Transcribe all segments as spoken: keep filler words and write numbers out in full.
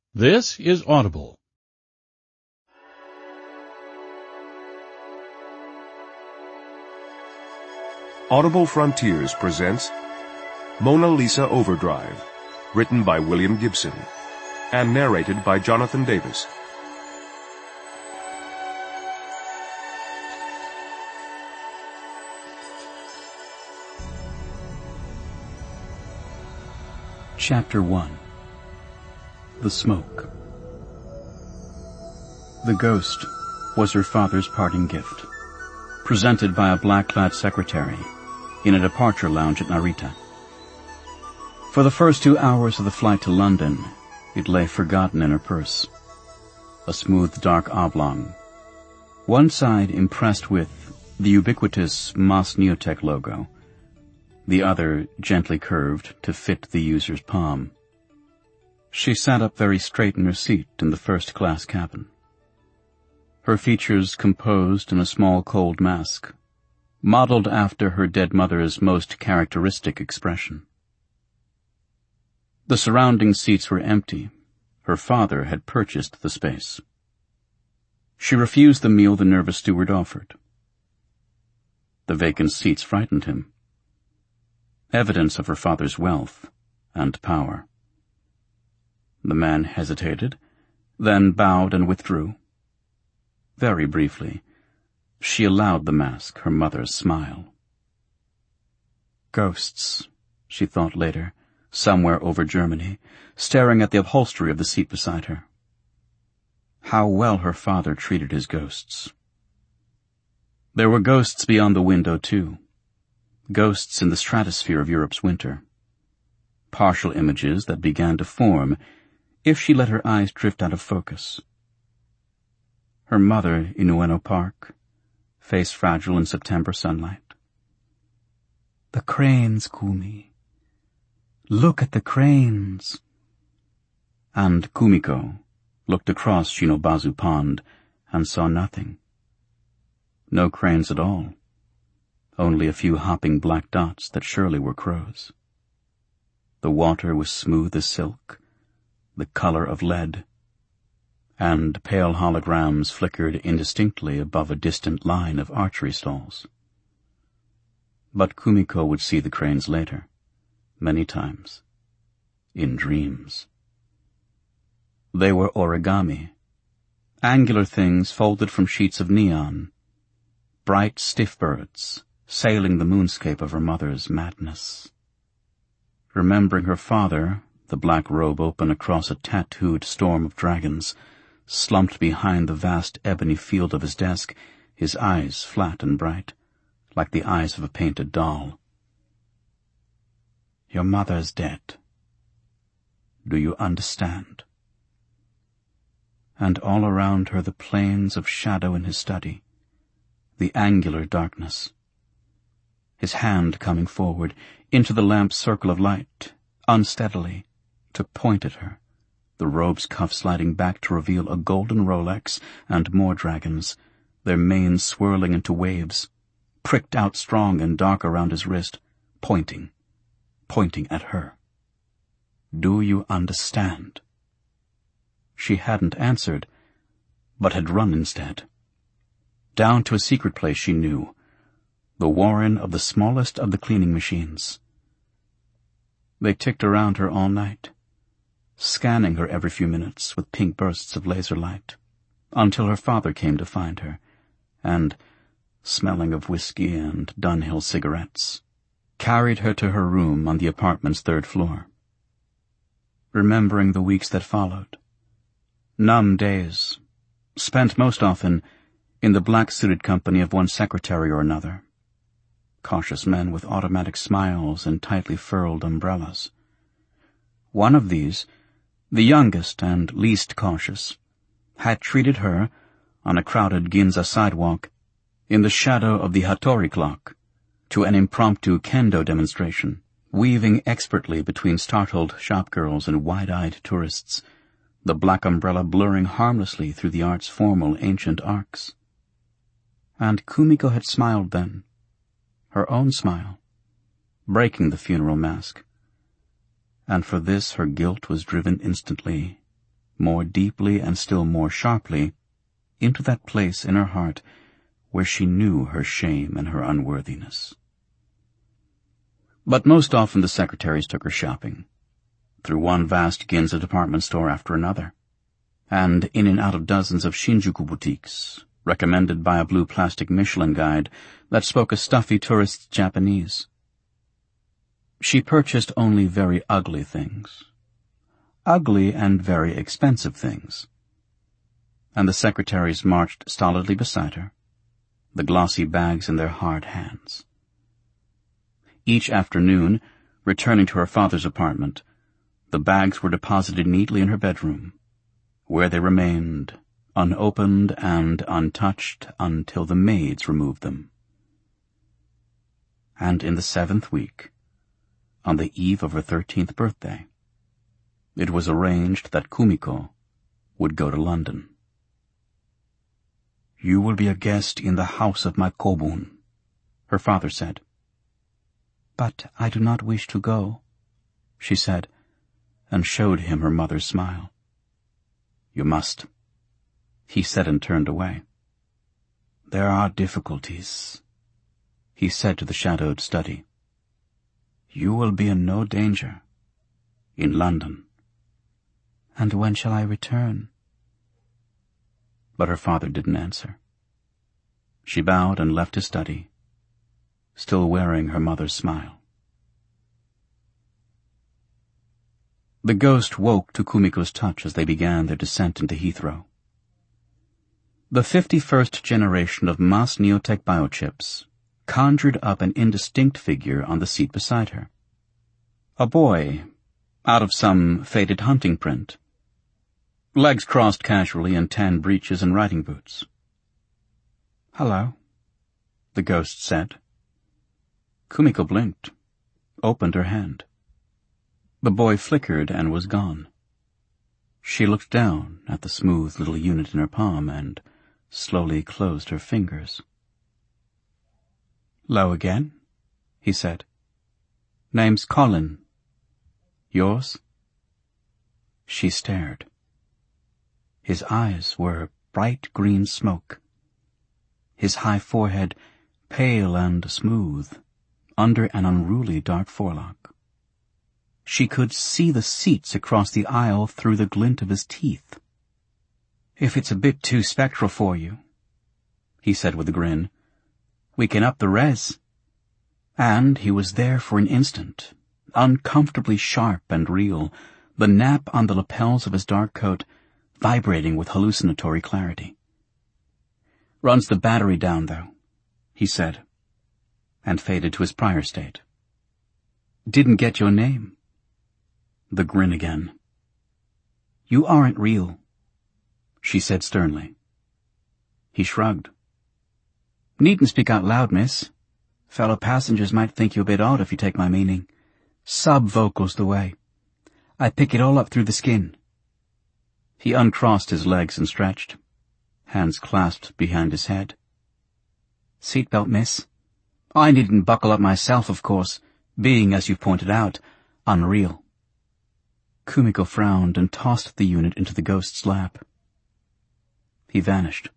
This is Audible. Audible Frontiers presents Mona Lisa Overdrive, written by William Gibson, and narrated by Jonathan Davis. Chapter one. The Smoke. The ghost was her father's parting gift, presented by a black-clad secretary in a departure lounge at Narita. For the first two hours of the flight to London, it lay forgotten in her purse, a smooth dark oblong, one side impressed with the ubiquitous Mas Neotech logo, the other gently curved to fit the user's palm. She sat up very straight in her seat in the first-class cabin, her features composed in a small cold mask, modeled after her dead mother's most characteristic expression. The surrounding seats were empty. Her father had purchased the space. She refused the meal the nervous steward offered. The vacant seats frightened him, evidence of her father's wealth and power. The man hesitated, then bowed and withdrew. Very briefly, she allowed the mask her mother's smile. Ghosts, she thought later, somewhere over Germany, staring at the upholstery of the seat beside her. How well her father treated his ghosts. There were ghosts beyond the window, too. Ghosts in the stratosphere of Europe's winter. Partial images that began to form if she let her eyes drift out of focus. Her mother in Ueno Park, face fragile in September sunlight. The cranes, Kumi. Look at the cranes. And Kumiko looked across Shinobazu Pond and saw nothing. No cranes at all. Only a few hopping black dots that surely were crows. The water was smooth as silk, the color of lead, and pale holograms flickered indistinctly above a distant line of archery stalls. But Kumiko would see the cranes later, many times, in dreams. They were origami, angular things folded from sheets of neon, bright stiff birds, sailing the moonscape of her mother's madness. Remembering her father, the black robe open across a tattooed storm of dragons, slumped behind the vast ebony field of his desk, his eyes flat and bright, like the eyes of a painted doll. Your mother's dead. Do you understand? And all around her the plains of shadow in his study, the angular darkness. His hand coming forward into the lamp's circle of light, unsteadily, to point at her, the robe's cuff sliding back to reveal a golden Rolex and more dragons, their manes swirling into waves, pricked out strong and dark around his wrist, pointing, pointing at her. Do you understand? She hadn't answered, but had run instead. Down to a secret place she knew, the warren of the smallest of the cleaning machines. They ticked around her all night, scanning her every few minutes with pink bursts of laser light, until her father came to find her, and, smelling of whiskey and Dunhill cigarettes, carried her to her room on the apartment's third floor. Remembering the weeks that followed, numb days, spent most often in the black-suited company of one secretary or another, cautious men with automatic smiles and tightly furled umbrellas. One of these, the youngest and least cautious, had treated her, on a crowded Ginza sidewalk, in the shadow of the Hattori clock, to an impromptu kendo demonstration, weaving expertly between startled shopgirls and wide-eyed tourists, the black umbrella blurring harmlessly through the art's formal ancient arcs. And Kumiko had smiled then, her own smile, breaking the funeral mask, and for this her guilt was driven instantly, more deeply and still more sharply, into that place in her heart where she knew her shame and her unworthiness. But most often the secretaries took her shopping, through one vast Ginza department store after another, and in and out of dozens of Shinjuku boutiques, recommended by a blue plastic Michelin guide that spoke a stuffy tourist's Japanese. She purchased only very ugly things, ugly and very expensive things, and the secretaries marched stolidly beside her, the glossy bags in their hard hands. Each afternoon, returning to her father's apartment, the bags were deposited neatly in her bedroom, where they remained, unopened and untouched until the maids removed them. And in the seventh week, on the eve of her thirteenth birthday, it was arranged that Kumiko would go to London. "You will be a guest in the house of my Kobun," her father said. "But I do not wish to go," she said, and showed him her mother's smile. "You must," he said, and turned away. "There are difficulties," he said to the shadowed study. "You will be in no danger. In London." "And when shall I return?" But her father didn't answer. She bowed and left his study, still wearing her mother's smile. The ghost woke to Kumiko's touch as they began their descent into Heathrow. The fifty-first generation of Mass Neotech biochips conjured up an indistinct figure on the seat beside her. A boy, out of some faded hunting print. Legs crossed casually in tan breeches and riding boots. "Hello," the ghost said. Kumiko blinked, opened her hand. The boy flickered and was gone. She looked down at the smooth little unit in her palm and slowly closed her fingers. "'Lo again," he said. "Name's Colin. Yours?" She stared. His eyes were bright green smoke, his high forehead pale and smooth under an unruly dark forelock. She could see the seats across the aisle through the glint of his teeth. "If it's a bit too spectral for you," he said with a grin, "we can up the res." And he was there for an instant, uncomfortably sharp and real, the nap on the lapels of his dark coat vibrating with hallucinatory clarity. "Runs the battery down, though," he said, and faded to his prior state. "Didn't get your name." The grin again. "You aren't real," she said sternly. He shrugged. "Needn't speak out loud, miss. Fellow passengers might think you a bit odd if you take my meaning. Sub-vocal's the way. I pick it all up through the skin." He uncrossed his legs and stretched, hands clasped behind his head. "Seatbelt, miss. I needn't buckle up myself, of course, being, as you've pointed out, unreal." Kumiko frowned and tossed the unit into the ghost's lap. He vanished.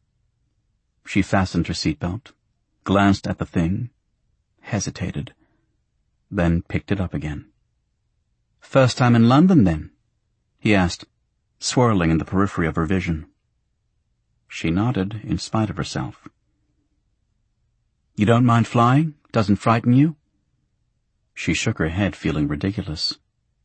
She fastened her seatbelt, glanced at the thing, hesitated, then picked it up again. "First time in London, then?" he asked, swirling in the periphery of her vision. She nodded in spite of herself. "You don't mind flying? Doesn't frighten you?" She shook her head, feeling ridiculous.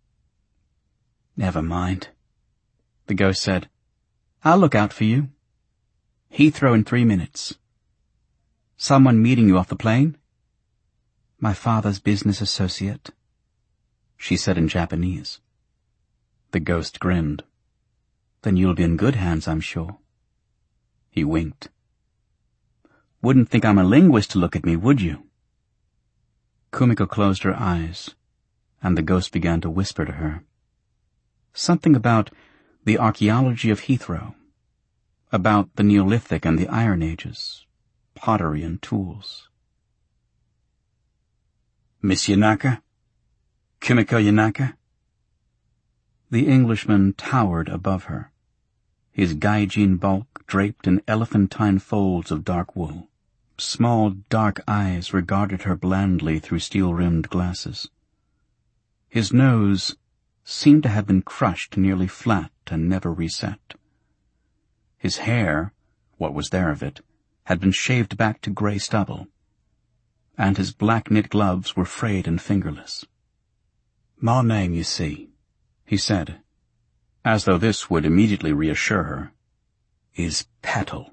"Never mind," the ghost said. "I'll look out for you. Heathrow in three minutes. Someone meeting you off the plane?" "My father's business associate," she said in Japanese. The ghost grinned. "Then you'll be in good hands, I'm sure." He winked. "Wouldn't think I'm a linguist to look at me, would you?" Kumiko closed her eyes, and the ghost began to whisper to her. Something about the archaeology of Heathrow, about the Neolithic and the Iron Ages, pottery and tools. "Miss Yanaka? Kumiko Yanaka?" The Englishman towered above her, his gaijin bulk draped in elephantine folds of dark wool. Small, dark eyes regarded her blandly through steel-rimmed glasses. His nose seemed to have been crushed nearly flat and never reset. His hair, what was there of it, had been shaved back to grey stubble, and his black-knit gloves were frayed and fingerless. "My name, you see," he said, as though this would immediately reassure her, "is Petal."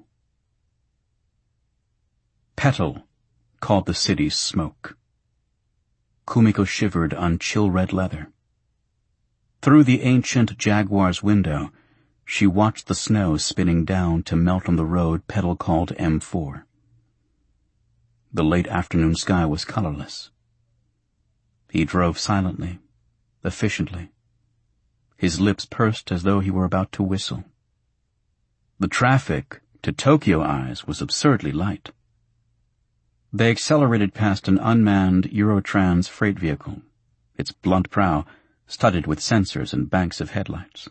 Petal called the city's smoke. Kumiko shivered on chill-red leather. Through the ancient Jaguar's window, she watched the snow spinning down to melt on the road Petal called M four. The late afternoon sky was colorless. He drove silently, efficiently. His lips pursed as though he were about to whistle. The traffic, to Tokyo eyes, was absurdly light. They accelerated past an unmanned Eurotrans freight vehicle, its blunt prow studded with sensors and banks of headlights.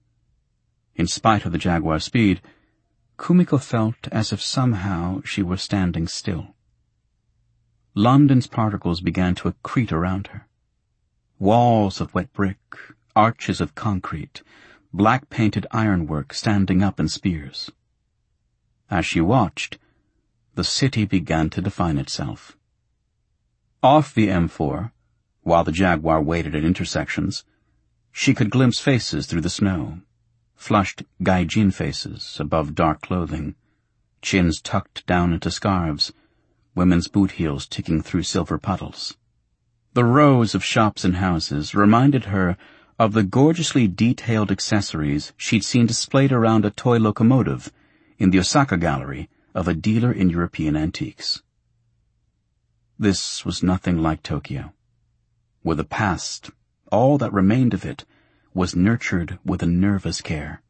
In spite of the Jaguar's speed, Kumiko felt as if somehow she were standing still. London's particles began to accrete around her. Walls of wet brick, arches of concrete, black-painted ironwork standing up in spears. As she watched, the city began to define itself. Off the M four, while the Jaguar waited at intersections, she could glimpse faces through the snow, flushed gaijin faces above dark clothing, chins tucked down into scarves, women's boot heels ticking through silver puddles. The rows of shops and houses reminded her of the gorgeously detailed accessories she'd seen displayed around a toy locomotive in the Osaka gallery of a dealer in European antiques. This was nothing like Tokyo, where the past, all that remained of it, was nurtured with a nervous care.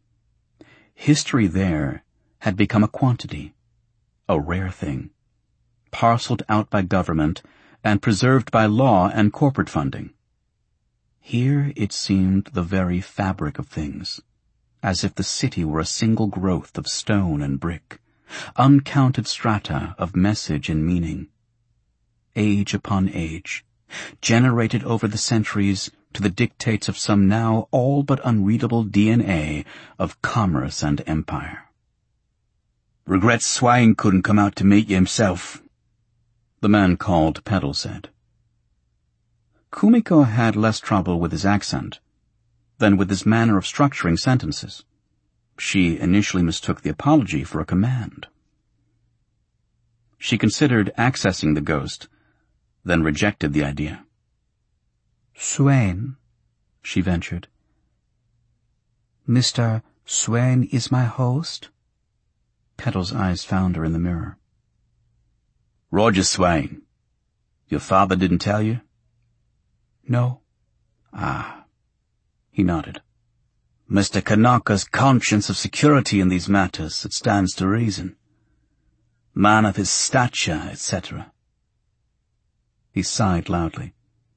History there had become a quantity, a rare thing, parceled out by government and preserved by law and corporate funding. Here it seemed the very fabric of things, as if the city were a single growth of stone and brick, uncounted strata of message and meaning, age upon age, generated over the centuries to the dictates of some now all but unreadable D N A of commerce and empire. "Regrets Swain couldn't come out to meet you himself," the man called Petal said. Kumiko had less trouble with his accent than with his manner of structuring sentences. She initially mistook the apology for a command. She considered accessing the ghost, then rejected the idea. "Swain," she ventured. "Mister Swain is my host?" Petal's eyes found her in the mirror. "Roger Swain. Your father didn't tell you?" "No." "Ah." He nodded. "Mister Kanaka's conscience of security in these matters, it stands to reason. Man of his stature, et cetera" He sighed loudly.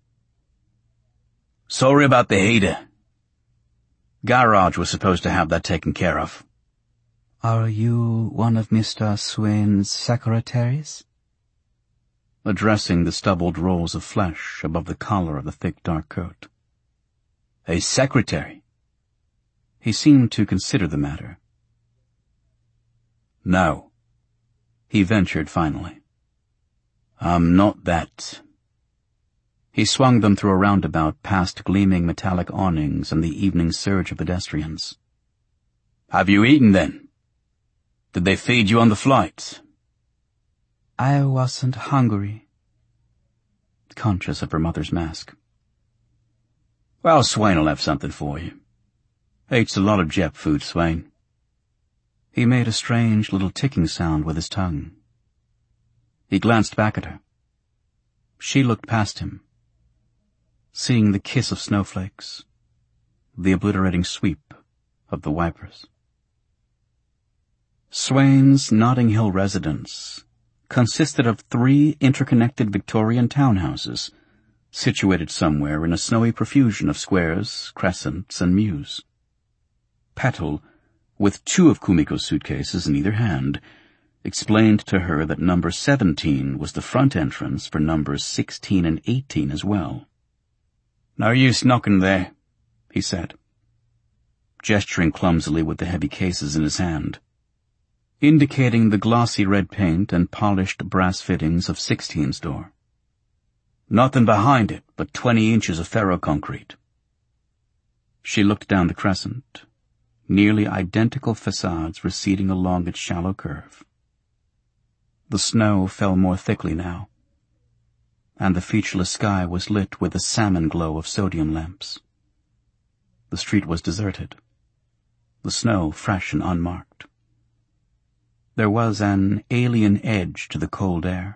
"Sorry about the heater. Garage was supposed to have that taken care of." "Are you one of Mister Swain's secretaries?" Addressing the stubbled rolls of flesh above the collar of the thick dark coat. "A secretary?" He seemed to consider the matter. "No," he ventured finally. "I'm not that." He swung them through a roundabout past gleaming metallic awnings and the evening surge of pedestrians. "Have you eaten, then? Did they feed you on the flight?" "I wasn't hungry." Conscious of her mother's mask. "Well, Swain'll have something for you. Eats a lot of Jap food, Swain." He made a strange little ticking sound with his tongue. He glanced back at her. She looked past him, seeing the kiss of snowflakes, the obliterating sweep of the wipers. Swain's Notting Hill residence consisted of three interconnected Victorian townhouses, situated somewhere in a snowy profusion of squares, crescents, and mews. Petal, with two of Kumiko's suitcases in either hand, explained to her that number seventeen was the front entrance for numbers sixteen and eighteen as well. "No use knocking there," he said, gesturing clumsily with the heavy cases in his hand, indicating the glossy red paint and polished brass fittings of sixteen's door. "Nothing behind it but twenty inches of ferroconcrete." She looked down the crescent, nearly identical facades receding along its shallow curve. The snow fell more thickly now, and the featureless sky was lit with the salmon glow of sodium lamps. The street was deserted, the snow fresh and unmarked. There was an alien edge to the cold air,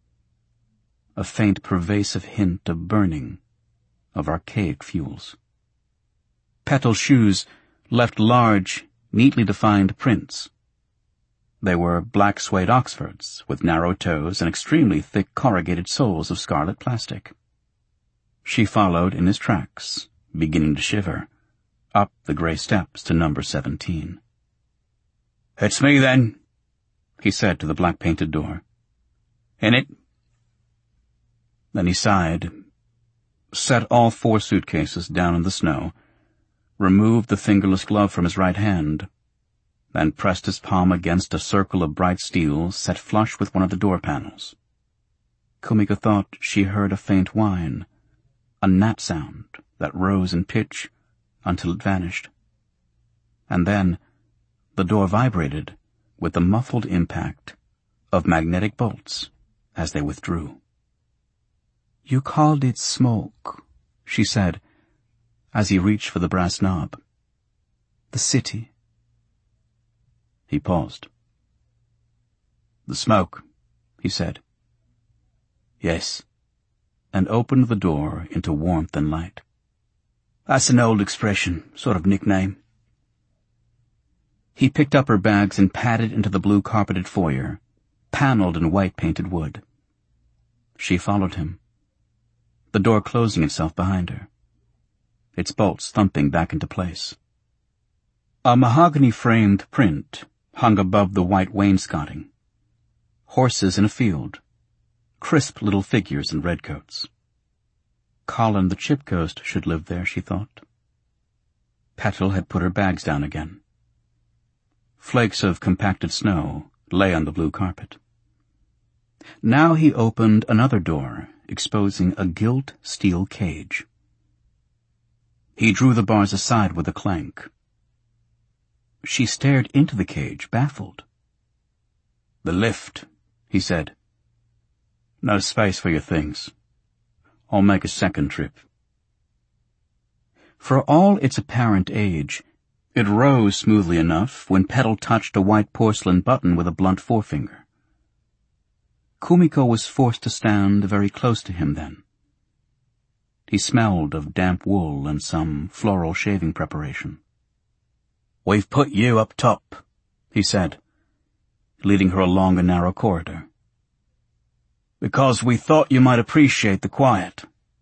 a faint pervasive hint of burning, of archaic fuels. Petal's shoes left large, neatly defined prints. They were black suede Oxfords, with narrow toes and extremely thick corrugated soles of scarlet plastic. She followed in his tracks, beginning to shiver, up the grey steps to number seventeen. "It's me, then," he said to the black-painted door. "In it?" Then he sighed, set all four suitcases down in the snow, removed the fingerless glove from his right hand, then pressed his palm against a circle of bright steel set flush with one of the door panels. Kumiko thought she heard a faint whine, a gnat sound that rose in pitch until it vanished. And then the door vibrated with the muffled impact of magnetic bolts as they withdrew. "You called it smoke," she said, as he reached for the brass knob. "The city." He paused. "The smoke," he said. "Yes," and opened the door into warmth and light. "That's an old expression, sort of nickname." He picked up her bags and padded into the blue-carpeted foyer, paneled in white-painted wood. She followed him, the door closing itself behind her, its bolts thumping back into place. A mahogany-framed print hung above the white wainscoting. Horses in a field, crisp little figures in redcoats. Colin the Chipghost should live there, she thought. Petal had put her bags down again. Flakes of compacted snow lay on the blue carpet. Now he opened another door, exposing a gilt steel cage. He drew the bars aside with a clank. She stared into the cage, baffled. "The lift," he said. "No space for your things. I'll make a second trip." For all its apparent age, it rose smoothly enough when Petal touched a white porcelain button with a blunt forefinger. Kumiko was forced to stand very close to him then. He smelled of damp wool and some floral shaving preparation. "We've put you up top," he said, leading her along a narrow corridor, "because we thought you might appreciate the quiet."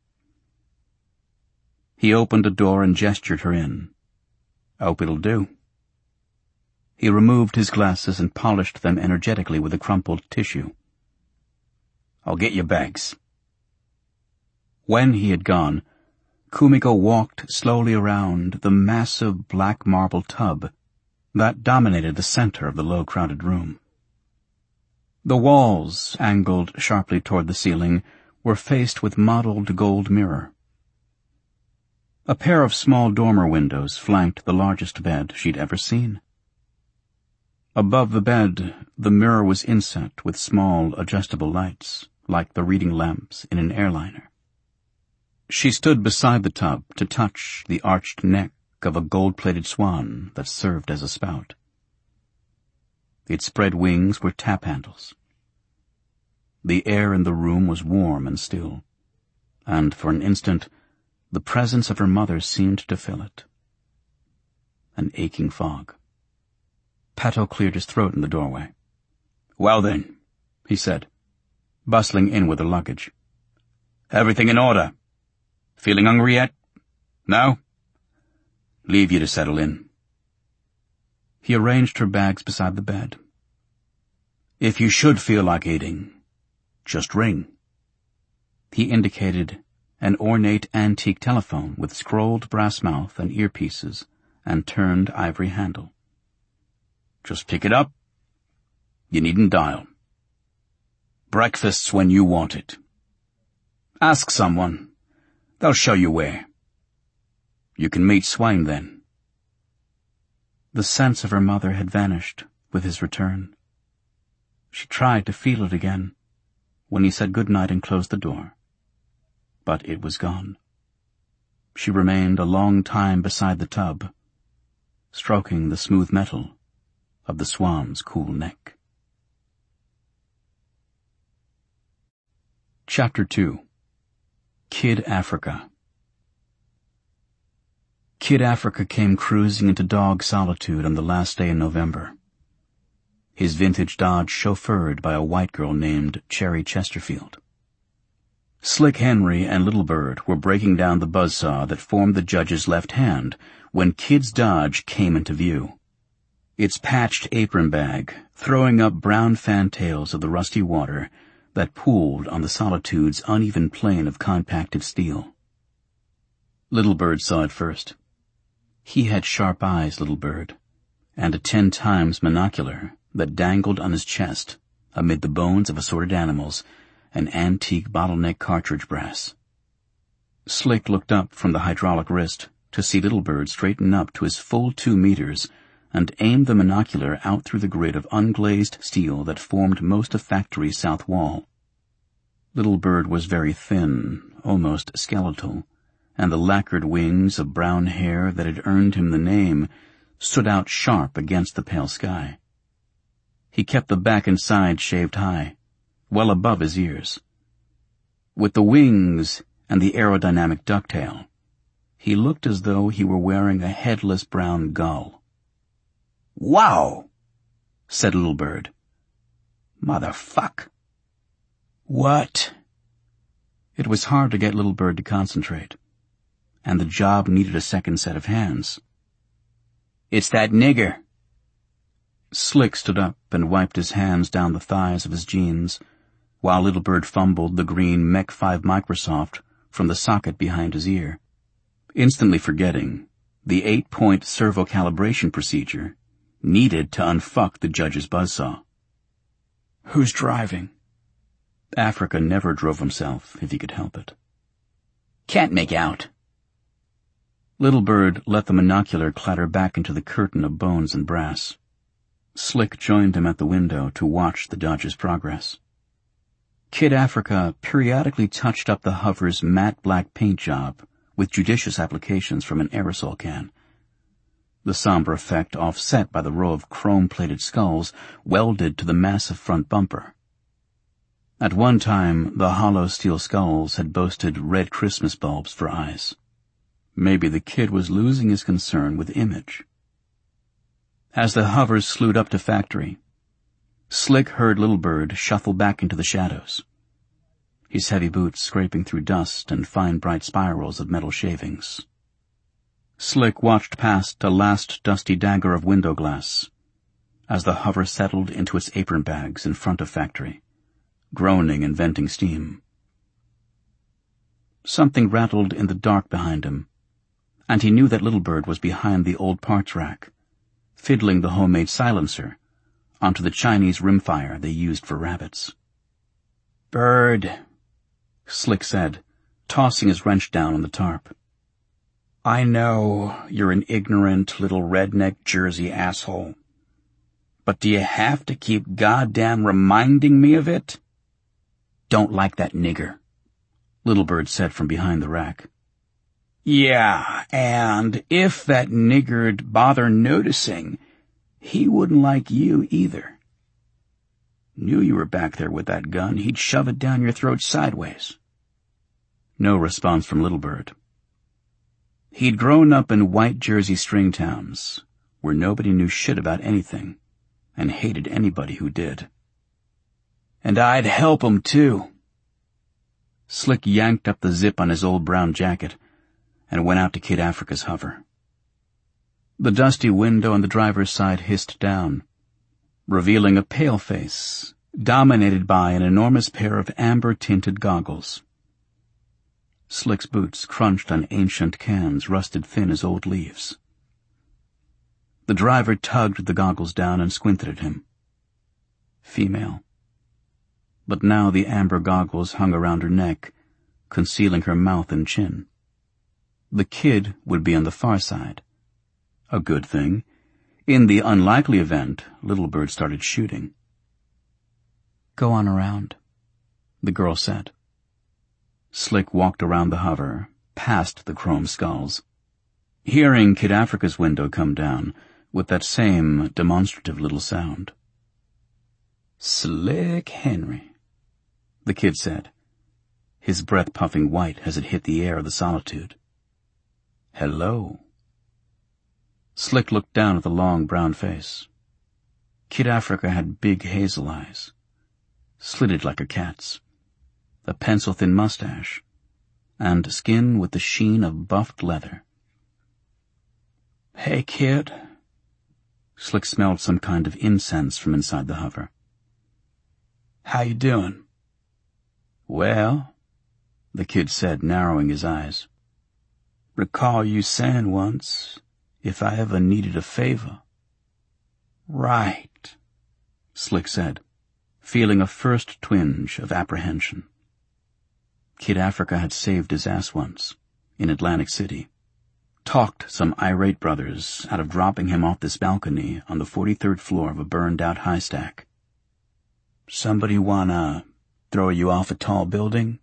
He opened a door and gestured her in. "Hope it'll do." He removed his glasses and polished them energetically with a crumpled tissue. "I'll get your bags." When he had gone, Kumiko walked slowly around the massive black marble tub that dominated the center of the low-crowded room. The walls, angled sharply toward the ceiling, were faced with mottled gold mirror. A pair of small dormer windows flanked the largest bed she'd ever seen. Above the bed, the mirror was inset with small adjustable lights, like the reading lamps in an airliner. She stood beside the tub to touch the arched neck of a gold-plated swan that served as a spout. Its spread wings were tap handles. The air in the room was warm and still, and for an instant the presence of her mother seemed to fill it. An aching fog. Petal cleared his throat in the doorway. "Well then," he said, bustling in with her luggage. Everything in order? Feeling hungry yet? No? Leave you to settle in. He arranged her bags beside the bed. If you should feel like eating, just ring. He indicated an ornate antique telephone with scrolled brass mouth and earpieces and turned ivory handle. Just pick it up. You needn't dial. Breakfast's when you want it. Ask someone. They'll show you where. You can meet Swain then. The sense of her mother had vanished with his return. She tried to feel it again when he said good night and closed the door. But it was gone. She remained a long time beside the tub, stroking the smooth metal of the swan's cool neck. Chapter two. Kid Africa. Kid Africa came cruising into dog solitude on the last day in November. His vintage Dodge chauffeured by a white girl named Cherry Chesterfield. Slick Henry and Little Bird were breaking down the buzzsaw that formed the judge's left hand when Kid's Dodge came into view. Its patched apron bag throwing up brown fantails of the rusty water that pooled on the solitude's uneven plane of compacted steel. Little Bird saw it first. He had sharp eyes, Little Bird, and a ten times monocular that dangled on his chest amid the bones of assorted animals and antique bottleneck cartridge brass. Slick looked up from the hydraulic wrist to see Little Bird straighten up to his full two meters and aim the monocular out through the grid of unglazed steel that formed most of Factory's south wall. Little Bird was very thin, almost skeletal, and the lacquered wings of brown hair that had earned him the name stood out sharp against the pale sky. He kept the back and side shaved high, well above his ears. With the wings and the aerodynamic ducktail, he looked as though he were wearing a headless brown gull. "Wow," said Little Bird. "Motherfuck." "What?" It was hard to get Little Bird to concentrate, and the job needed a second set of hands. "It's that nigger." Slick stood up and wiped his hands down the thighs of his jeans, while Little Bird fumbled the green Mech five Microsoft from the socket behind his ear, instantly forgetting the eight-point servo calibration procedure needed to unfuck the judge's buzzsaw. "Who's driving?" Africa never drove himself if he could help it. "Can't make out." Little Bird let the monocular clatter back into the curtain of bones and brass. Slick joined him at the window to watch the Dodge's progress. Kid Africa periodically touched up the hover's matte black paint job with judicious applications from an aerosol can, the somber effect offset by the row of chrome-plated skulls welded to the massive front bumper. At one time, the hollow steel skulls had boasted red Christmas bulbs for eyes. Maybe the kid was losing his concern with image. As the hovers slewed up to Factory, Slick heard Little Bird shuffle back into the shadows, his heavy boots scraping through dust and fine bright spirals of metal shavings. Slick watched past a last dusty dagger of window glass as the hover settled into its apron bags in front of Factory, groaning and venting steam. Something rattled in the dark behind him, and he knew that Little Bird was behind the old parts rack, fiddling the homemade silencer onto the Chinese rimfire they used for rabbits. "Bird," Slick said, tossing his wrench down on the tarp. "I know you're an ignorant little redneck Jersey asshole, but do you have to keep goddamn reminding me of it?" "Don't like that nigger," Little Bird said from behind the rack. "Yeah, and if that nigger'd bother noticing, he wouldn't like you either. Knew you were back there with that gun, he'd shove it down your throat sideways." No response from Little Bird. He'd grown up in white Jersey string towns, where nobody knew shit about anything, and hated anybody who did. "And I'd help him, too." Slick yanked up the zip on his old brown jacket and went out to Kid Africa's hover. The dusty window on the driver's side hissed down, revealing a pale face dominated by an enormous pair of amber-tinted goggles. Slick's boots crunched on ancient cans rusted thin as old leaves. The driver tugged the goggles down and squinted at him. Female. But now the amber goggles hung around her neck, concealing her mouth and chin. The kid would be on the far side. A good thing. In the unlikely event, Little Bird started shooting. "Go on around," the girl said. Slick walked around the hover, past the chrome skulls, hearing Kid Africa's window come down with that same demonstrative little sound. "Slick Henry," the kid said, his breath puffing white as it hit the air of the solitude. "Hello." Slick looked down at the long brown face. Kid Africa had big hazel eyes, slitted like a cat's, a pencil-thin mustache, and skin with the sheen of buffed leather. "Hey, kid." Slick smelled some kind of incense from inside the hover. "How you doing?" "Well," the kid said, narrowing his eyes. "Recall you saying once, if I ever needed a favor." "Right," Slick said, feeling a first twinge of apprehension. Kid Africa had saved his ass once, in Atlantic City, talked some irate brothers out of dropping him off this balcony on the forty-third floor of a burned-out high stack. "Somebody wanna throw you off a tall building?"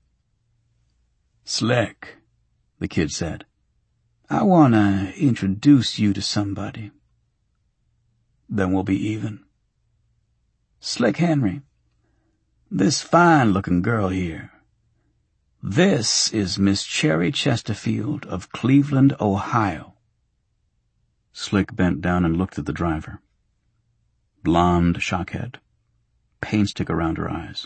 "Slick," the kid said, "I wanna introduce you to somebody." "Then we'll be even." "Slick Henry, this fine-looking girl here, this is Miss Cherry Chesterfield of Cleveland, Ohio." Slick bent down and looked at the driver. Blonde shockhead, paint stick around her eyes.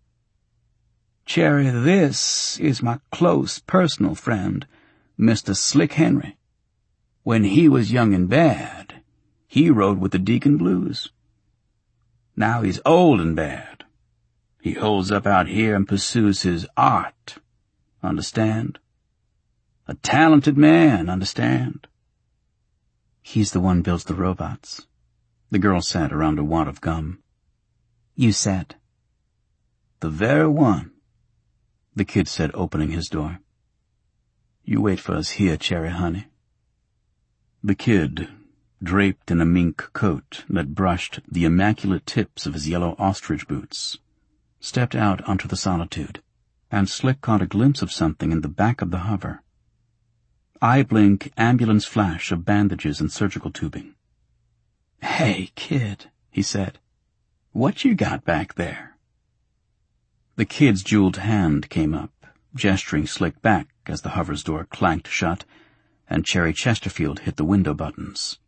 "Cherry, this is my close personal friend, Mister Slick Henry. When he was young and bad, he rode with the Deacon Blues. Now he's old and bad. He holds up out here and pursues his art, understand? A talented man, understand?" "He's the one builds the robots," the girl said around a wad of gum. "You said." "The very one," the kid said, opening his door. "You wait for us here, Cherry honey." The kid, draped in a mink coat that brushed the immaculate tips of his yellow ostrich boots, stepped out onto the solitude, and Slick caught a glimpse of something in the back of the hover. Eye-blink ambulance flash of bandages and surgical tubing. "Hey, kid," he said, "what you got back there?" The kid's jeweled hand came up, gesturing Slick back as the hover's door clanked shut and Cherry Chesterfield hit the window buttons.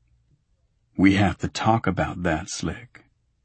"We have to talk about that, Slick."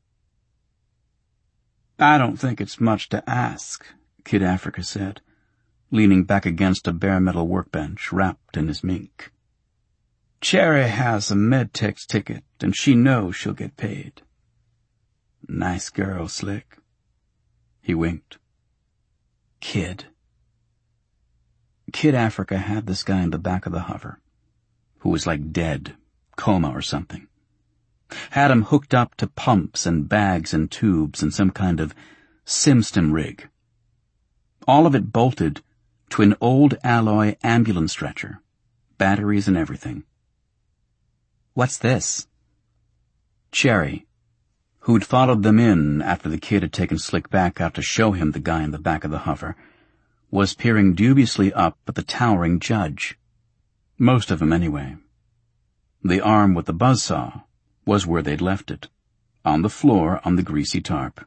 "I don't think it's much to ask," Kid Africa said, leaning back against a bare metal workbench wrapped in his mink. "Cherry has a Medtex ticket, and she knows she'll get paid." "Nice girl, Slick." He winked. "Kid." Kid Africa had this guy in the back of the hover, who was like dead, coma or something. Had him hooked up to pumps and bags and tubes and some kind of SimStim rig. All of it bolted to an old alloy ambulance stretcher, batteries and everything. "What's this?" Cherry, who'd followed them in after the kid had taken Slick back out to show him the guy in the back of the hover, was peering dubiously up at the towering judge. Most of them, anyway. The arm with the buzzsaw was where they'd left it, on the floor on the greasy tarp.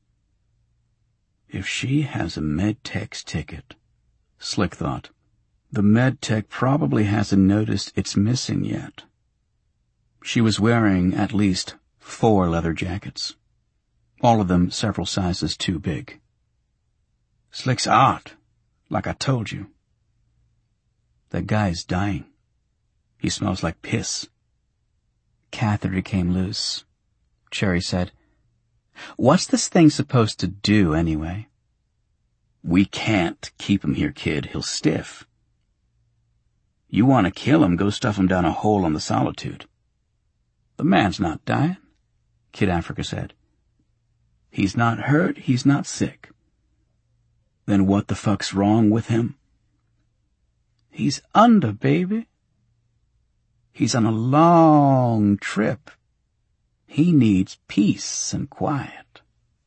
If she has a Medtex ticket, Slick thought, the Medtech probably hasn't noticed it's missing yet. She was wearing at least four leather jackets, all of them several sizes too big. Slick's hot, like I told you. That guy's dying. He smells like piss. Catheter came loose, Cherry said. What's this thing supposed to do, anyway? We can't keep him here, kid. He'll stiff. You want to kill him, go stuff him down a hole on the Solitude. The man's not dying, Kid Africa said. He's not hurt, he's not sick. Then what the fuck's wrong with him? He's under, baby. He's on a long trip. He needs peace and quiet.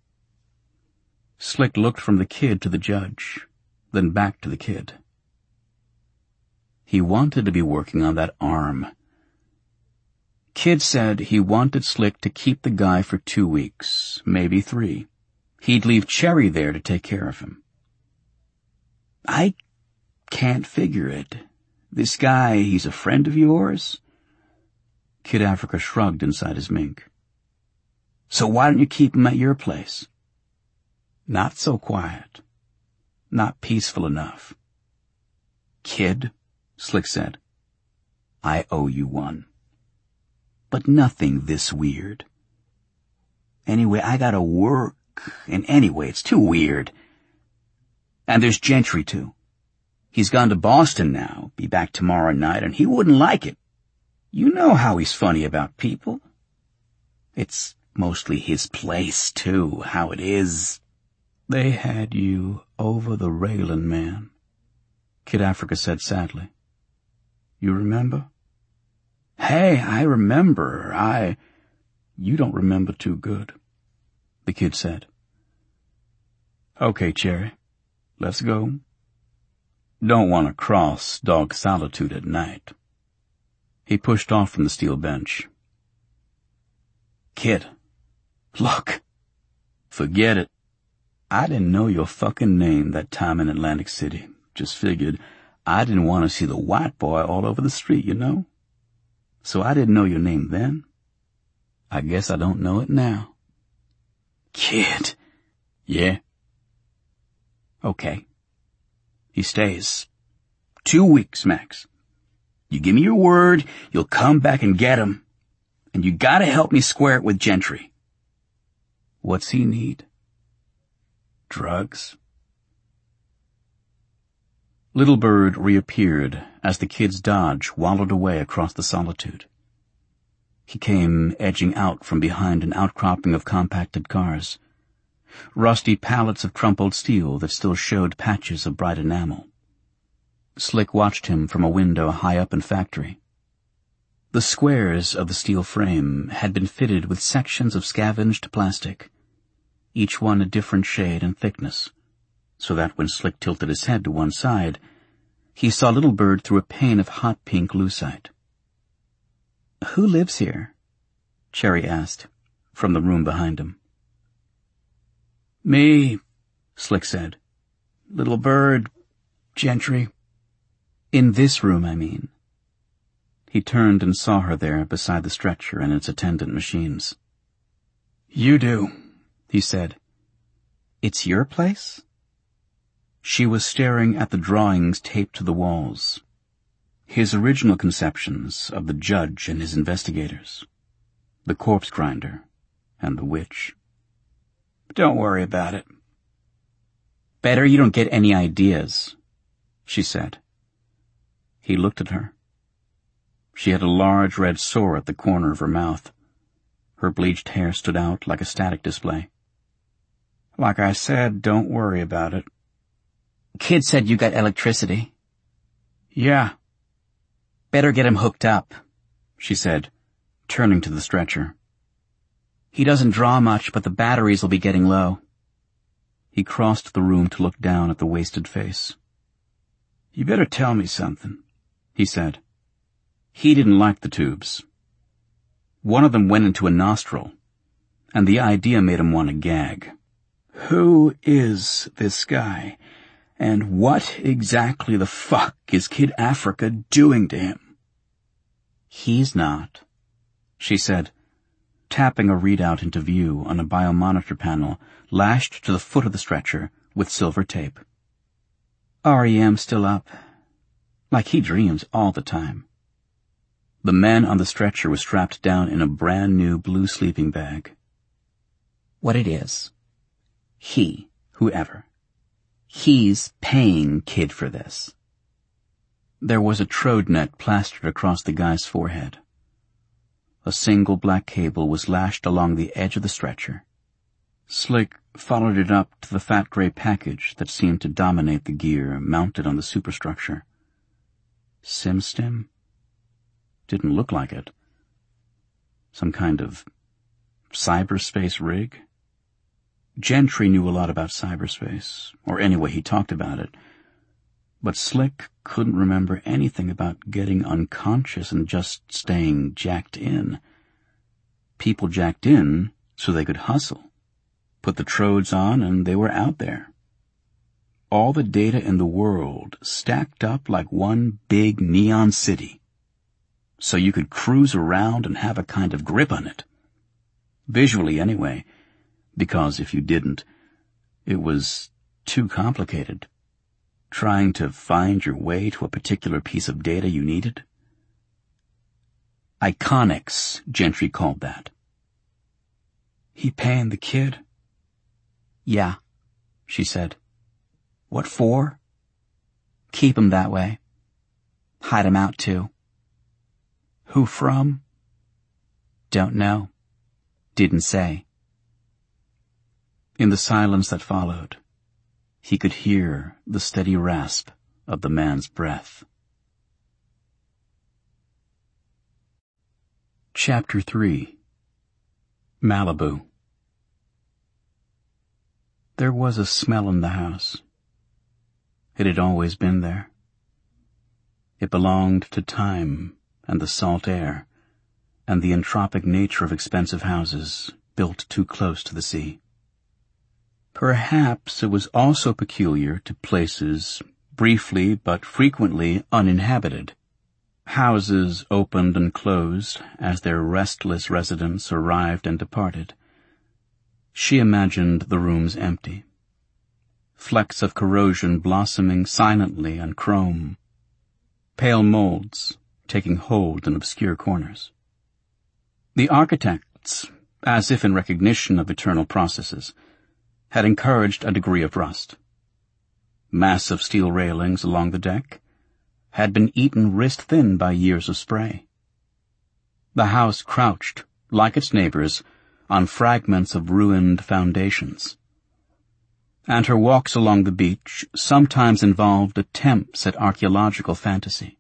Slick looked from the kid to the judge, then back to the kid. He wanted to be working on that arm. Kid said he wanted Slick to keep the guy for two weeks, maybe three. He'd leave Cherry there to take care of him. I can't figure it. This guy, he's a friend of yours? Kid Africa shrugged inside his mink. So why don't you keep him at your place? Not so quiet. Not peaceful enough. Kid, Slick said, I owe you one. But nothing this weird. Anyway, I gotta work, and anyway, it's too weird. And there's Gentry, too. He's gone to Boston now, be back tomorrow night, and he wouldn't like it. You know how he's funny about people. It's mostly his place, too, how it is. They had you over the railin', man, Kid Africa said sadly. You remember? Hey, I remember. I... You don't remember too good, the kid said. Okay, Cherry, let's go. Don't want to cross Dog Solitude at night. He pushed off from the steel bench. Kid, look. Forget it. I didn't know your fucking name that time in Atlantic City. Just figured I didn't want to see the white boy all over the street, you know? So I didn't know your name then. I guess I don't know it now. Kid. Yeah? Okay. He stays. Two weeks, max. You give me your word, you'll come back and get him. And you gotta help me square it with Gentry. What's he need? Drugs? Little Bird reappeared as the kid's Dodge wallowed away across the Solitude. He came edging out from behind an outcropping of compacted cars, rusty pallets of crumpled steel that still showed patches of bright enamel. Slick watched him from a window high up in factory. The squares of the steel frame had been fitted with sections of scavenged plastic, each one a different shade and thickness, so that when Slick tilted his head to one side, he saw Little Bird through a pane of hot pink lucite. Who lives here? Cherry asked, from the room behind him. Me, Slick said. Little Bird, Gentry. In this room, I mean. He turned and saw her there beside the stretcher and its attendant machines. You do, he said. It's your place? She was staring at the drawings taped to the walls, his original conceptions of the judge and his investigators, the corpse grinder and the witch. Don't worry about it. Better you don't get any ideas, she said. He looked at her. She had a large red sore at the corner of her mouth. Her bleached hair stood out like a static display. Like I said, don't worry about it. Kid said you got electricity. Yeah. Better get him hooked up, she said, turning to the stretcher. He doesn't draw much, but the batteries will be getting low. He crossed the room to look down at the wasted face. You better tell me something, he said. He didn't like the tubes. One of them went into a nostril, and the idea made him want to gag. Who is this guy, and what exactly the fuck is Kid Africa doing to him? He's not, she said, tapping a readout into view on a biomonitor panel lashed to the foot of the stretcher with silver tape. R E M still up. Like he dreams all the time. The man on the stretcher was strapped down in a brand-new blue sleeping bag. What it is, he, whoever, he's paying Kid for this. There was a trode net plastered across the guy's forehead. A single black cable was lashed along the edge of the stretcher. Slick followed it up to the fat gray package that seemed to dominate the gear mounted on the superstructure. SimStim? Didn't look like it. Some kind of cyberspace rig? Gentry knew a lot about cyberspace, or anyway he talked about it, but Slick couldn't remember anything about getting unconscious and just staying jacked in. People jacked in so they could hustle, put the trodes on, and they were out there. All the data in the world stacked up like one big neon city, so you could cruise around and have a kind of grip on it. Visually, anyway, because if you didn't, it was too complicated. Trying to find your way to a particular piece of data you needed. Iconics, Gentry called that. He paying the kid? Yeah, she said. What for? Keep him that way. Hide him out, too. Who from? Don't know. Didn't say. In the silence that followed, he could hear the steady rasp of the man's breath. Chapter three. Malibu. There was a smell in the house. It had always been there. It belonged to time and the salt air and the entropic nature of expensive houses built too close to the sea. Perhaps it was also peculiar to places briefly but frequently uninhabited. Houses opened and closed as their restless residents arrived and departed. She imagined the rooms empty. Flecks of corrosion blossoming silently on chrome. Pale molds taking hold in obscure corners. The architects, as if in recognition of eternal processes, had encouraged a degree of rust. Massive steel railings along the deck had been eaten wrist-thin by years of spray. The house crouched, like its neighbors, on fragments of ruined foundations. And her walks along the beach sometimes involved attempts at archaeological fantasy.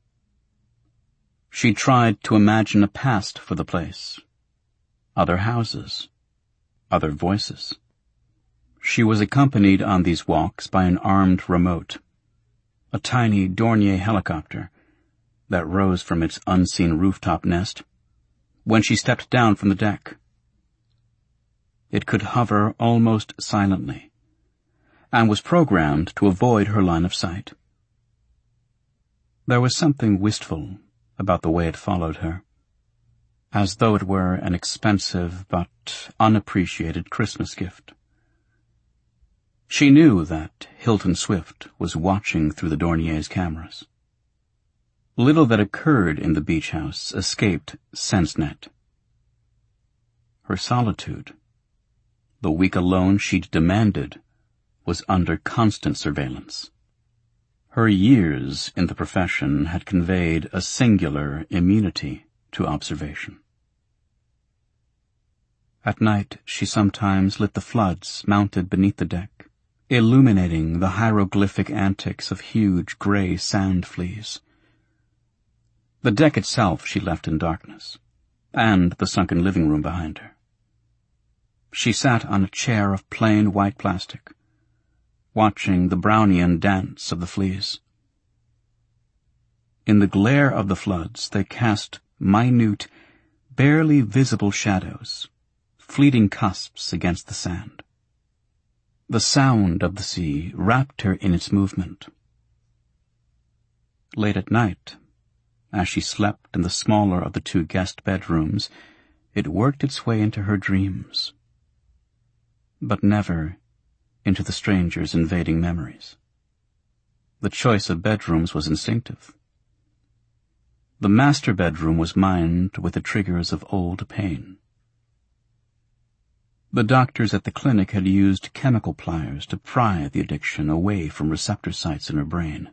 She tried to imagine a past for the place, other houses, other voices. She was accompanied on these walks by an armed remote, a tiny Dornier helicopter that rose from its unseen rooftop nest when she stepped down from the deck. It could hover almost silently and was programmed to avoid her line of sight. There was something wistful about the way it followed her, as though it were an expensive but unappreciated Christmas gift. She knew that Hilton Swift was watching through the Dornier's cameras. Little that occurred in the beach house escaped SenseNet. Her solitude, the week alone she'd demanded, was under constant surveillance. Her years in the profession had conveyed a singular immunity to observation. At night she sometimes lit the floods mounted beneath the deck, illuminating the hieroglyphic antics of huge gray sand fleas. The deck itself she left in darkness, and the sunken living room behind her. She sat on a chair of plain white plastic, watching the Brownian dance of the fleas. In the glare of the floods they cast minute, barely visible shadows, fleeting cusps against the sand. The sound of the sea wrapped her in its movement. Late at night, as she slept in the smaller of the two guest bedrooms, it worked its way into her dreams. But never into the stranger's invading memories. The choice of bedrooms was instinctive. The master bedroom was mined with the triggers of old pain. The doctors at the clinic had used chemical pliers to pry the addiction away from receptor sites in her brain.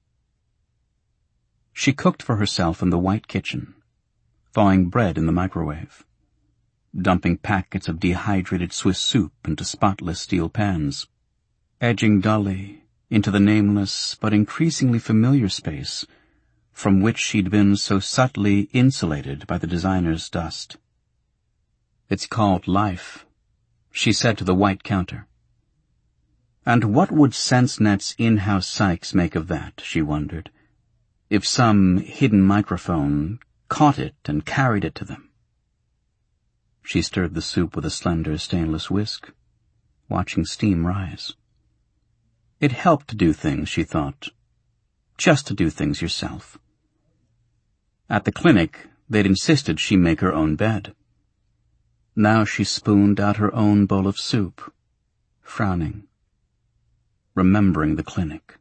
She cooked for herself in the white kitchen, thawing bread in the microwave, dumping packets of dehydrated Swiss soup into spotless steel pans, edging dully into the nameless but increasingly familiar space from which she'd been so subtly insulated by the designer's dust. "It's called life," she said to the white counter. And what would SenseNet's in-house psychs make of that, she wondered, if some hidden microphone caught it and carried it to them? She stirred the soup with a slender stainless whisk, watching steam rise. It helped to do things, she thought, just to do things yourself. At the clinic, they'd insisted she make her own bed. Now she spooned out her own bowl of soup, frowning, remembering the clinic.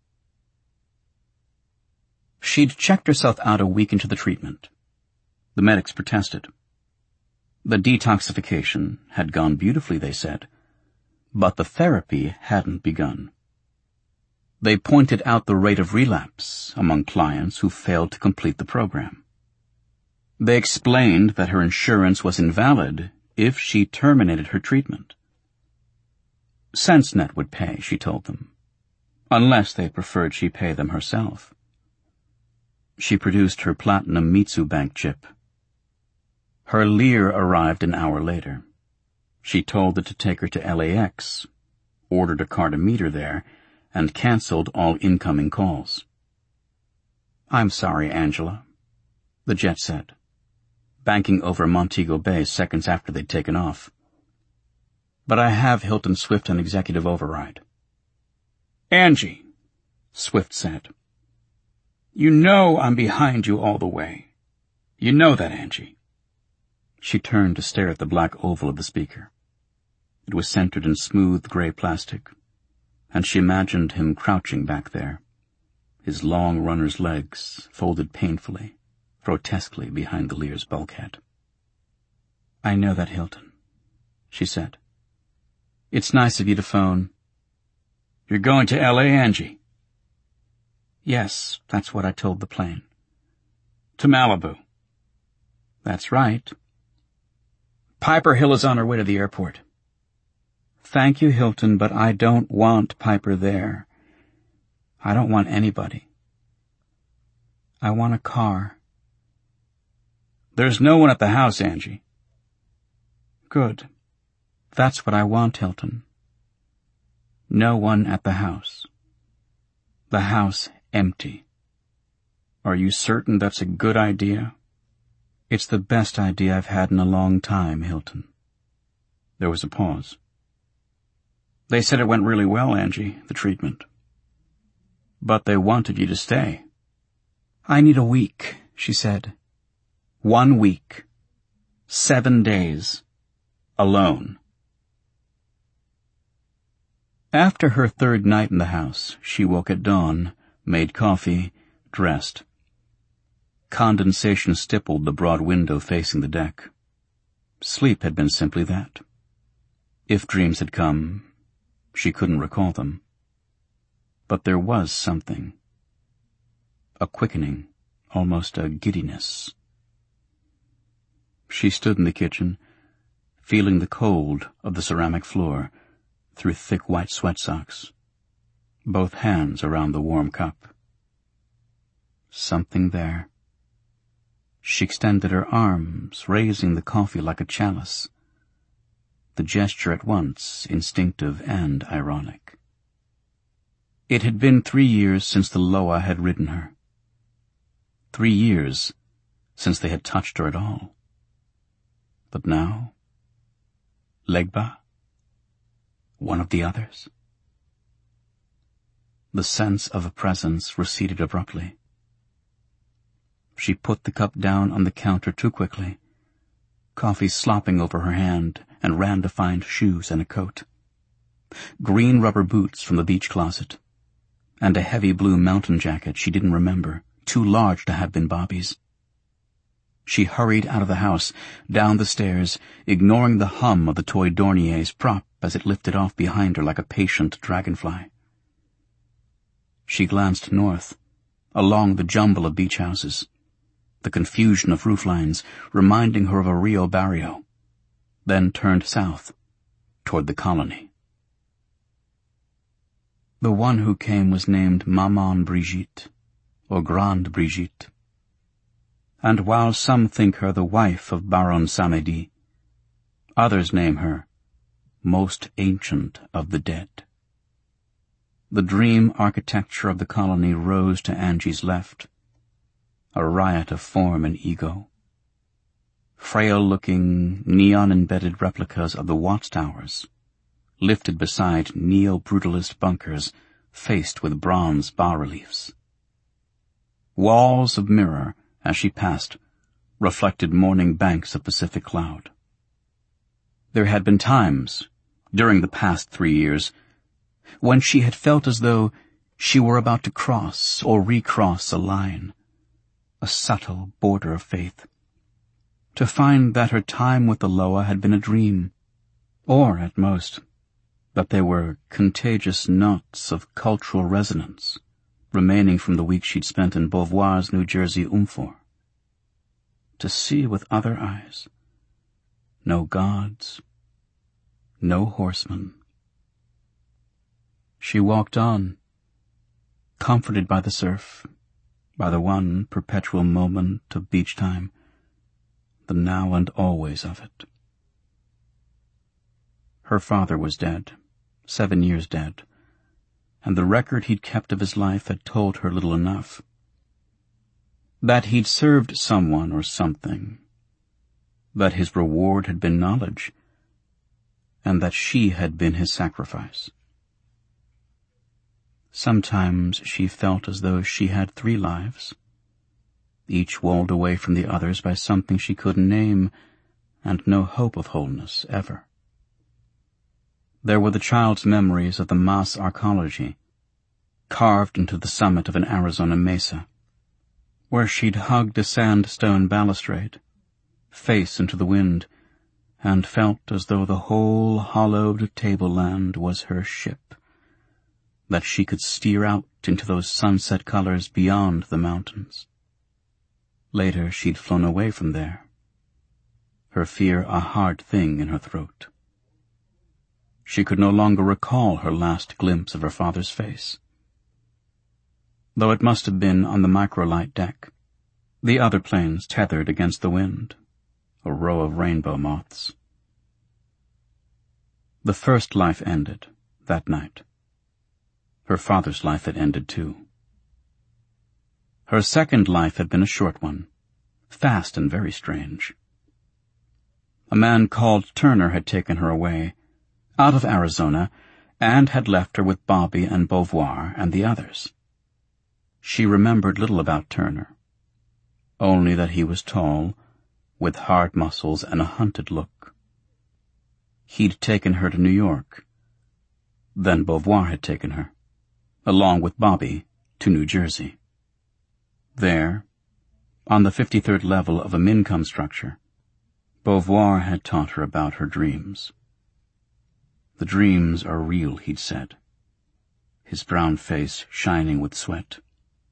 She'd checked herself out a week into the treatment. The medics protested. The detoxification had gone beautifully, they said, but the therapy hadn't begun. They pointed out the rate of relapse among clients who failed to complete the program. They explained that her insurance was invalid if she terminated her treatment. SenseNet would pay, she told them, unless they preferred she pay them herself. She produced her platinum Mitsu Bank chip. Her Lear arrived an hour later. She told it to take her to L A X, ordered a car to meet her there, and canceled all incoming calls. "I'm sorry, Angela," the jet said, banking over Montego Bay seconds after they'd taken off. "But I have Hilton Swift on executive override." "Angie," Swift said, "you know I'm behind you all the way. You know that, Angie." She turned to stare at the black oval of the speaker. It was centered in smooth gray plastic, and she imagined him crouching back there, his long runner's legs folded painfully, grotesquely behind the Lear's bulkhead. "I know that, Hilton," she said. "It's nice of you to phone." "You're going to L A, Angie?" "Yes, that's what I told the plane." "To Malibu?" "That's right." "Piper Hill is on her way to the airport." "Thank you, Hilton, but I don't want Piper there. I don't want anybody. I want a car." "There's no one at the house, Angie." "Good. That's what I want, Hilton. No one at the house. The house empty." "Are you certain that's a good idea?" "It's the best idea I've had in a long time, Hilton." There was a pause. "They said it went really well, Angie, the treatment. But they wanted you to stay." "I need a week," she said. "One week. Seven days. Alone." After her third night in the house, she woke at dawn, made coffee, dressed. Condensation stippled the broad window facing the deck. Sleep had been simply that. If dreams had come, she couldn't recall them. But there was something. A quickening, almost a giddiness. She stood in the kitchen, feeling the cold of the ceramic floor through thick white sweat socks, both hands around the warm cup. Something there. She extended her arms, raising the coffee like a chalice, the gesture at once instinctive and ironic. It had been three years since the Loa had ridden her. Three years since they had touched her at all. But now, Legba? One of the others? The sense of a presence receded abruptly. She put the cup down on the counter too quickly, coffee slopping over her hand, and ran to find shoes and a coat. green rubber boots from the beach closet, and a heavy blue mountain jacket she didn't remember, too large to have been Bobby's. She hurried out of the house, down the stairs, ignoring the hum of the toy Dornier's prop as it lifted off behind her like a patient dragonfly. She glanced north, along the jumble of beach houses, the confusion of roof lines reminding her of a Rio Barrio, then turned south, toward the colony. The one who came was named Maman Brigitte, or Grande Brigitte, and while some think her the wife of Baron Samedi, others name her Most Ancient of the Dead. The dream architecture of the colony rose to Angie's left, a riot of form and ego. Frail-looking, neon-embedded replicas of the watchtowers, lifted beside neo-brutalist bunkers faced with bronze bas-reliefs. Walls of mirror, as she passed, reflected morning banks of Pacific cloud. There had been times, during the past three years, when she had felt as though she were about to cross or recross a line, a subtle border of faith, to find that her time with the Loa had been a dream, or, at most, that they were contagious knots of cultural resonance remaining from the week she'd spent in Beauvoir's New Jersey Umfor. To see with other eyes. No gods, no horsemen. She walked on, comforted by the surf, by the one perpetual moment of beach time, the now and always of it. Her father was dead, seven years dead, and the record he'd kept of his life had told her little enough. That he'd served someone or something, that his reward had been knowledge, and that she had been his sacrifice. Sometimes she felt as though she had three lives, each walled away from the others by something she couldn't name, and no hope of wholeness ever. There were the child's memories of the Mas Arcology, carved into the summit of an Arizona mesa, where she'd hugged a sandstone balustrade, face into the wind, and felt as though the whole hollowed tableland was her ship, that she could steer out into those sunset colors beyond the mountains. Later she'd flown away from there, her fear a hard thing in her throat. She could no longer recall her last glimpse of her father's face, though it must have been on the microlight deck, the other planes tethered against the wind, a row of rainbow moths. The first life ended that night. Her father's life had ended too. Her second life had been a short one, fast and very strange. A man called Turner had taken her away, out of Arizona, and had left her with Bobby and Beauvoir and the others. She remembered little about Turner, only that he was tall, with hard muscles and a hunted look. He'd taken her to New York. Then Beauvoir had taken her, along with Bobby, to New Jersey. There, on the fifty-third level of a Mincome structure, Beauvoir had taught her about her dreams. The dreams are real, he'd said, his brown face shining with sweat.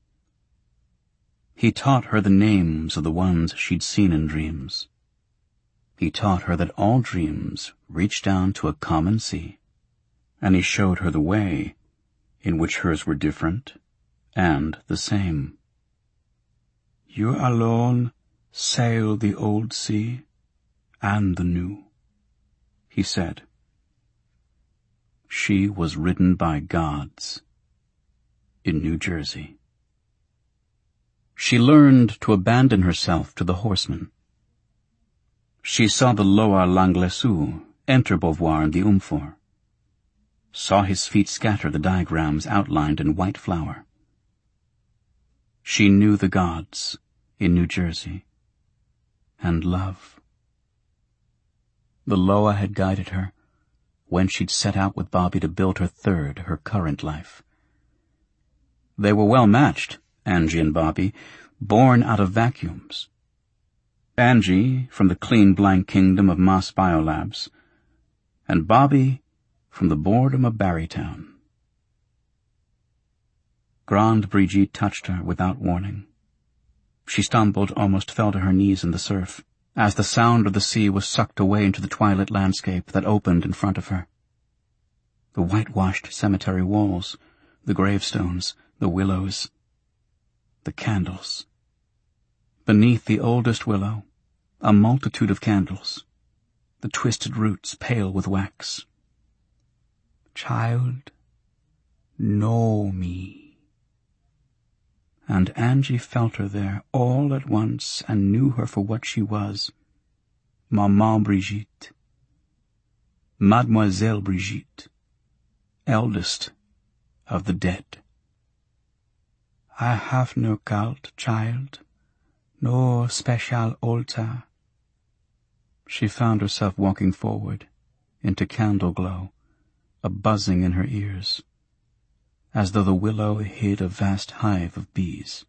He taught her the names of the ones she'd seen in dreams. He taught her that all dreams reach down to a common sea, and he showed her the way in which hers were different and the same. You alone sail the old sea and the new, he said. She was ridden by gods in New Jersey. She learned to abandon herself to the horsemen. She saw the Loa Langlesu enter Beauvoir in the Umfor, saw his feet scatter the diagrams outlined in white flour. She knew the gods in New Jersey, and love. The Loa had guided her, when she'd set out with Bobby to build her third, her current life. They were well matched, Angie and Bobby, born out of vacuums. Angie from the clean blank kingdom of Maas Biolabs, and Bobby from the boredom of Barrytown. Grande Brigitte touched her without warning. She stumbled, almost fell to her knees in the surf, as the sound of the sea was sucked away into the twilit landscape that opened in front of her. The whitewashed cemetery walls, the gravestones, the willows, the candles. Beneath the oldest willow, a multitude of candles, the twisted roots pale with wax. Child, know me. And Angie felt her there all at once and knew her for what she was. Maman Brigitte. Mademoiselle Brigitte. Eldest of the dead. I have no cult, child, no special altar. She found herself walking forward, into candle glow, a buzzing in her ears, as though the willow hid a vast hive of bees.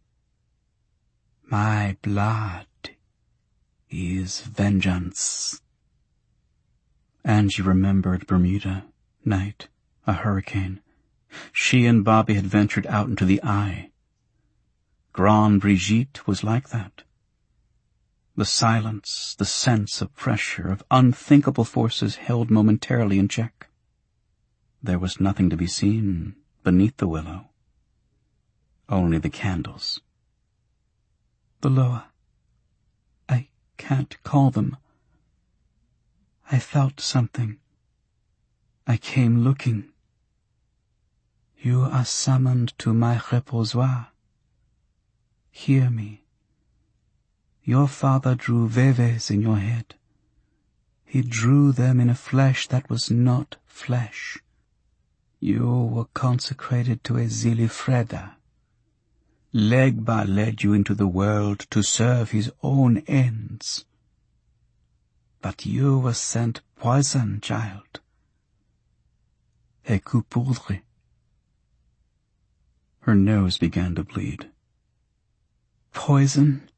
My blood is vengeance. Angie remembered Bermuda, night, a hurricane. She and Bobby had ventured out into the eye. Grande Brigitte was like that. The silence, the sense of pressure, of unthinkable forces held momentarily in check. There was nothing to be seen beneath the willow. Only the candles. The loa. I can't call them. I felt something. I came looking. You are summoned to my reposoir. Hear me. Your father drew veves in your head. He drew them in a flesh that was not flesh. You were consecrated to a Zilifreda. Legba led you into the world to serve his own ends. But you were sent poison, child. A coup poudre. Her nose began to bleed. Poison?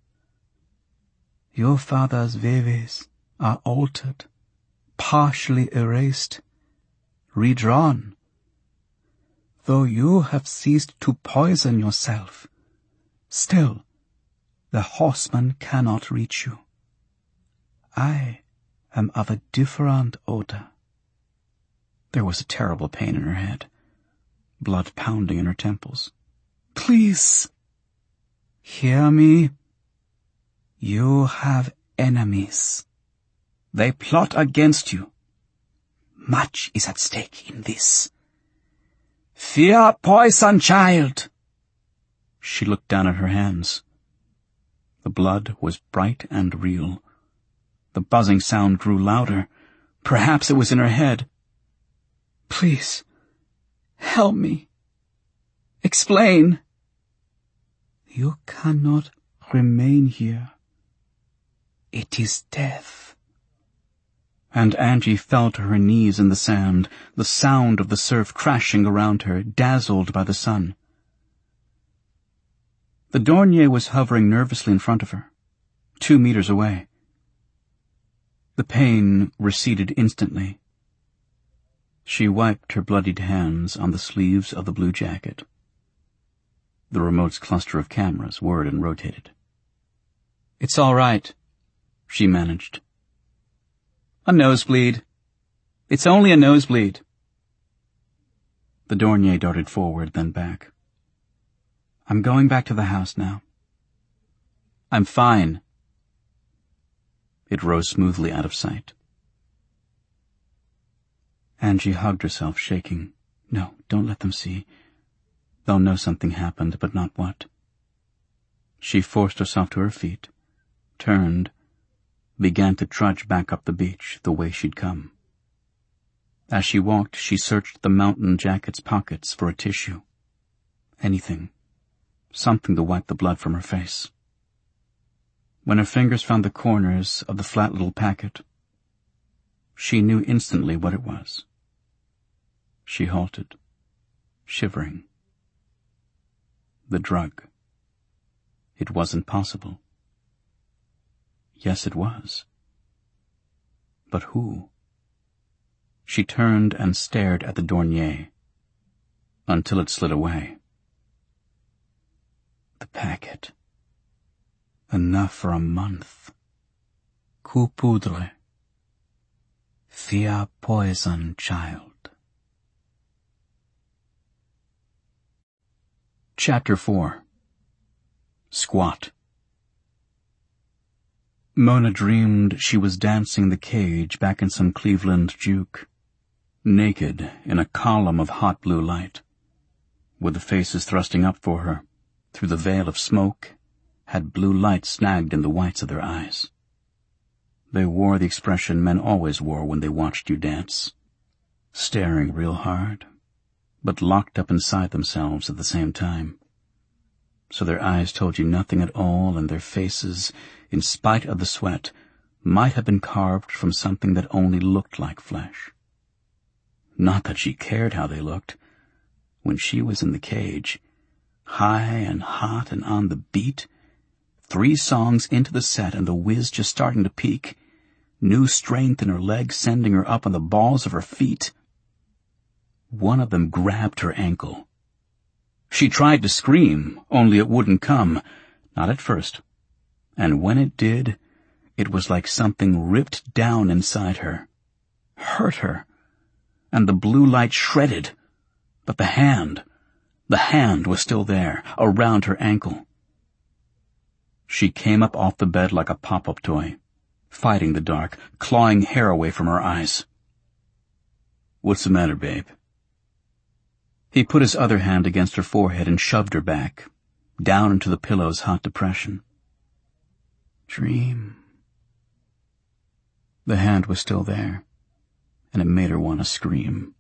Your father's veves are altered, partially erased, redrawn. Though you have ceased to poison yourself, still the horseman cannot reach you. I am of a different order. There was a terrible pain in her head, blood pounding in her temples. Please, hear me. You have enemies. They plot against you. Much is at stake in this. Fear poison, child. She looked down at her hands. The blood was bright and real. The buzzing sound grew louder. Perhaps it was in her head. Please, help me. Explain. You cannot remain here. It is death. And Angie fell to her knees in the sand, the sound of the surf crashing around her, dazzled by the sun. The Dornier was hovering nervously in front of her, two meters away. The pain receded instantly. She wiped her bloodied hands on the sleeves of the blue jacket. The remote's cluster of cameras whirred and rotated. It's all right, she managed. A nosebleed. It's only a nosebleed. The Dornier darted forward, then back. I'm going back to the house now. I'm fine. It rose smoothly out of sight. Angie hugged herself, shaking. No, don't let them see. They'll know something happened, but not what. She forced herself to her feet, turned, began to trudge back up the beach the way she'd come. As she walked, she searched the mountain jacket's pockets for a tissue. Anything. Something to wipe the blood from her face. When her fingers found the corners of the flat little packet, She knew instantly what it was. She halted, shivering. The drug. It wasn't possible. Yes, it was. But who? She turned and stared at the Dornier, until it slid away. The packet. Enough for a month. Coup poudre. Thea poison, child. Chapter four. Squat. Mona dreamed she was dancing the cage back in some Cleveland juke, naked in a column of hot blue light, with the faces thrusting up for her, through the veil of smoke, had blue light snagged in the whites of their eyes. They wore the expression men always wore when they watched you dance, staring real hard, but locked up inside themselves at the same time. So their eyes told you nothing at all, and their faces, in spite of the sweat, might have been carved from something that only looked like flesh. Not that she cared how they looked. When she was in the cage, high and hot and on the beat, three songs into the set and the whiz just starting to peak, new strength in her legs sending her up on the balls of her feet. One of them grabbed her ankle. She tried to scream, only it wouldn't come, not at first. And when it did, it was like something ripped down inside her, hurt her, and the blue light shredded, but the hand, the hand was still there, around her ankle. She came up off the bed like a pop-up toy, fighting the dark, clawing hair away from her eyes. "What's the matter, babe?" He put his other hand against her forehead and shoved her back, down into the pillow's hot depression. Dream. The hand was still there, and it made her want to scream.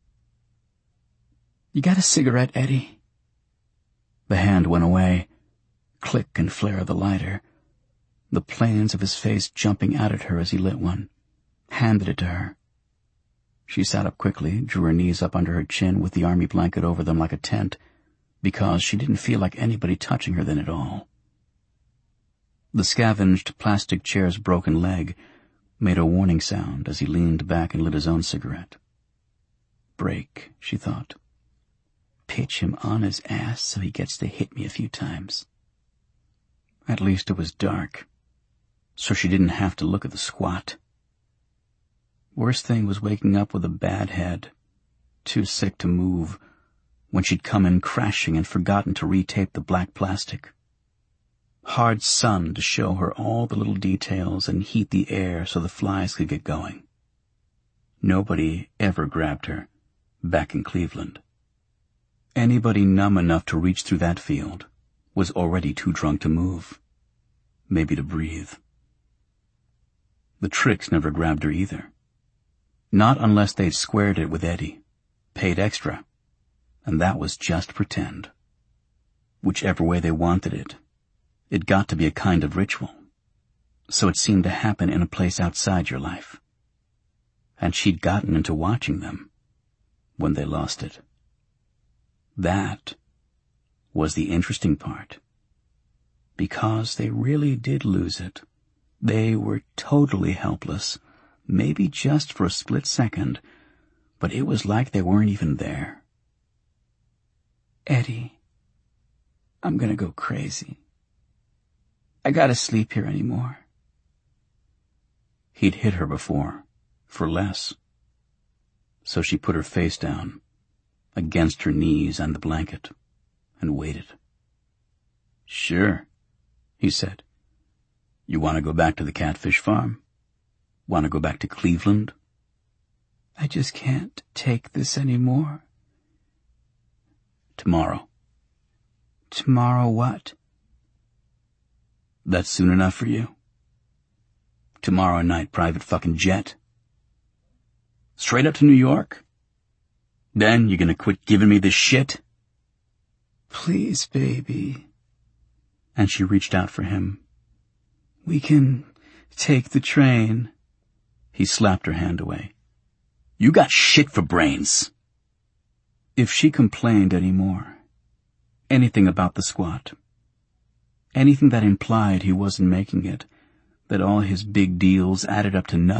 "You got a cigarette, Eddie?" The hand went away, click and flare of the lighter, the planes of his face jumping out at her as he lit one, handed it to her. She sat up quickly, drew her knees up under her chin with the army blanket over them like a tent, because she didn't feel like anybody touching her then at all. The scavenged plastic chair's broken leg made a warning sound as he leaned back and lit his own cigarette. Break, she thought. Pitch him on his ass so he gets to hit me a few times. At least it was dark, so she didn't have to look at the squat. Worst thing was waking up with a bad head, too sick to move, when she'd come in crashing and forgotten to retape the black plastic. Hard sun to show her all the little details and heat the air so the flies could get going. Nobody ever grabbed her back in Cleveland. Anybody numb enough to reach through that field was already too drunk to move, maybe to breathe. The tricks never grabbed her either. Not unless they'd squared it with Eddie, paid extra, and that was just pretend. Whichever way they wanted it, it got to be a kind of ritual, so it seemed to happen in a place outside your life. And she'd gotten into watching them when they lost it. That was the interesting part. Because they really did lose it. They were totally helpless, maybe just for a split second, but it was like they weren't even there. Eddie, I'm gonna go crazy. I gotta sleep here anymore. He'd hit her before, for less. So she put her face down, against her knees and the blanket, and waited. Sure, he said. You want to go back to the catfish farm? Want to go back to Cleveland? I just can't take this anymore. Tomorrow. Tomorrow what? That's soon enough for you? Tomorrow night, private fucking jet. Straight up to New York? Then you're gonna quit giving me this shit? Please, baby. And she reached out for him. We can take the train. He slapped her hand away. "You got shit for brains." If she complained any more, anything about the squat, anything that implied he wasn't making it, that all his big deals added up to nothing,